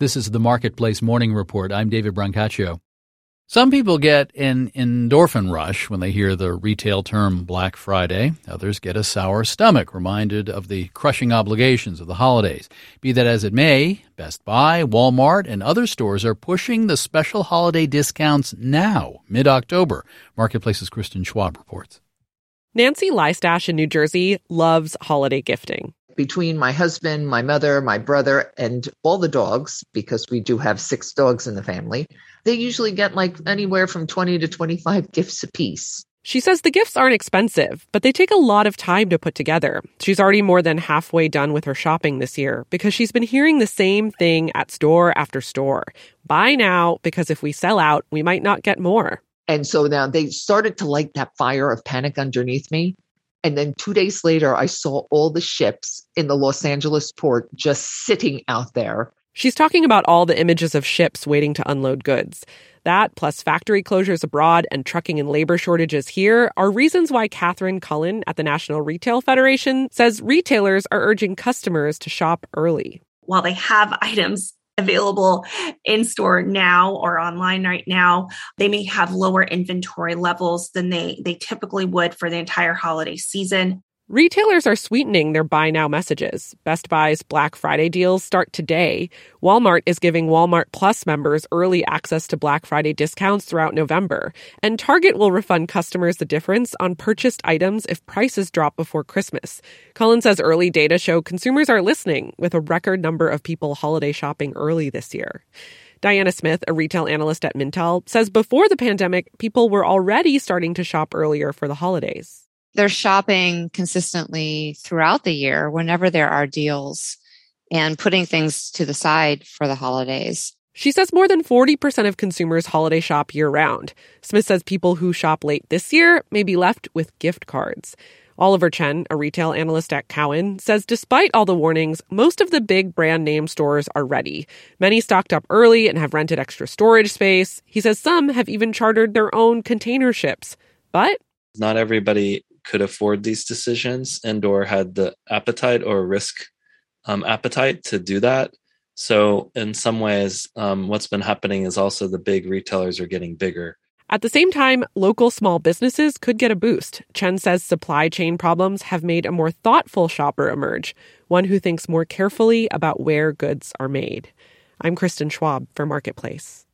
This is the Marketplace Morning Report. I'm David Brancaccio. Some people get an endorphin rush when they hear the retail term Black Friday. Others get a sour stomach, reminded of the crushing obligations of the holidays. Be that as it may, Best Buy, Walmart, and other stores are pushing the special holiday discounts now, mid-October. Marketplace's Kristen Schwab reports. Nancy Lystash in New Jersey loves holiday gifting. Between my husband, my mother, my brother, and all the dogs, because we do have 6 dogs in the family, they usually get like anywhere from 20 to 25 gifts apiece. She says the gifts aren't expensive, but they take a lot of time to put together. She's already more than halfway done with her shopping this year because she's been hearing the same thing at store after store. Buy now, because if we sell out, we might not get more. And so now they started to light that fire of panic underneath me. And then 2 days later, I saw all the ships in the Los Angeles port just sitting out there. She's talking about all the images of ships waiting to unload goods. That, plus factory closures abroad and trucking and labor shortages here, are reasons why Catherine Cullen at the National Retail Federation says retailers are urging customers to shop early. While they have items available in store now or online right now, they may have lower inventory levels than they typically would for the entire holiday season. Retailers are sweetening their buy now messages. Best Buy's Black Friday deals start today. Walmart is giving Walmart Plus members early access to Black Friday discounts throughout November. And Target will refund customers the difference on purchased items if prices drop before Christmas. Cullen says early data show consumers are listening, with a record number of people holiday shopping early this year. Diana Smith, a retail analyst at Mintel, says before the pandemic, people were already starting to shop earlier for the holidays. They're shopping consistently throughout the year whenever there are deals and putting things to the side for the holidays. She says more than 40% of consumers holiday shop year-round. Smith says people who shop late this year may be left with gift cards. Oliver Chen, a retail analyst at Cowen, says despite all the warnings, most of the big brand name stores are ready. Many stocked up early and have rented extra storage space. He says some have even chartered their own container ships. But not everybody could afford these decisions and or had the appetite or risk appetite to do that. So in some ways, what's been happening is also the big retailers are getting bigger. At the same time, local small businesses could get a boost. Chen says supply chain problems have made a more thoughtful shopper emerge, one who thinks more carefully about where goods are made. I'm Kristen Schwab for Marketplace.